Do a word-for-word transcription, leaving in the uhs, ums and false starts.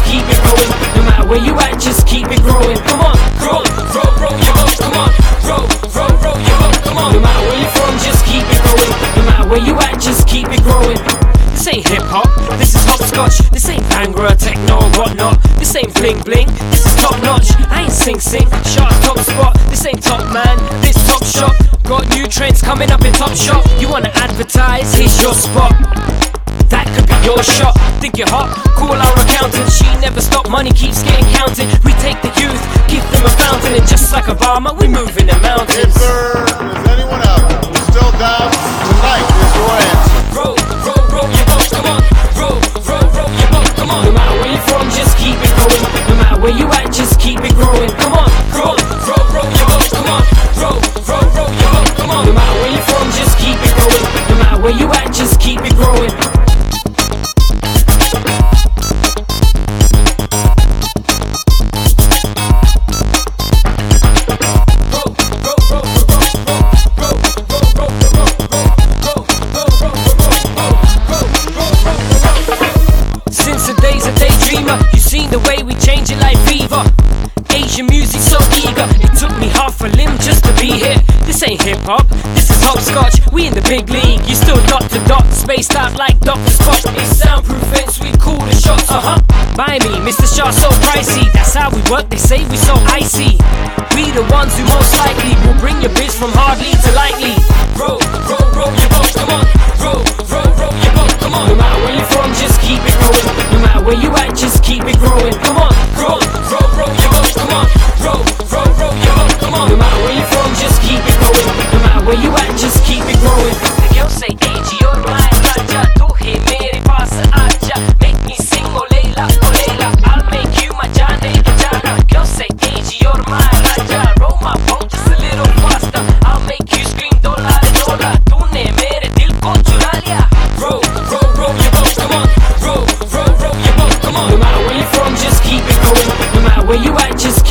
keep it going. No matter where you at, just keep it growing. Come on, grow, grow, grow your boat. Come on, grow, grow, grow your boat. Come on. No matter where you're from, just keep it going. No matter where you at, just keep it growing. This ain't hip hop, this is hopscotch. This ain't Bhangra, techno, whatnot. This ain't bling bling, this is top notch. I ain't sing sing, sharp top spot. This ain't top man, this top shop. Got new trends coming up in Top Shop. You wanna advertise? Here's your spot. That could be your shot. Think you're hot? Call our accountant. She never stop, money keeps getting counted. We take the youth, give them a fountain, and just like Obama, we move in the mountains. If there is anyone out there who still doubts, tonight is your answer. Row, row, row your boat, come on. Row, row, row your boat, come on. No matter where you're from, just keep it going. No matter where you at, just keep it growing. Come on, row, row, row your boat, come on. Row, row, row your boat, come on. No matter where you're from, just keep it going. No matter where you at, just keep it growing. You seen the way we change it like fever. Asian music so eager. It took me half a limb just to be here. This ain't hip hop, this is hopscotch. We in the big league, you still dot to dot. Spaced out like Doctor Spock. It's soundproof vents, we call the shots, uh-huh. Buy me, Mister Shaw so pricey. That's how we work, they say we so icy. We the ones who most likely will bring your biz from hardly to lightly. Row, row, row your boat, come on. Row, row, row your boat, come on. No matter where you're from, just keep it going. No matter where you at, just keep it growing. Come on, grow, row, row your boat, come on. Row, row, row your boat, come on. No matter where you're from, just keep it going. No matter where you at, just keep it growing. The girls say, Age, you're my raja. Tu hai mere paas aaja. Make me sing, oh Leila, oh Leila. I'll make you my jaane jana. Girls say, Age, you're my raja. Row my boat just a little faster. I'll make you scream, dollar, dollar. Tune mere dil ko chura liya. Row, row, row your boat, come on. Row, row, row your boat, come on. No matter where you're from, just keep it going. No matter where you at, just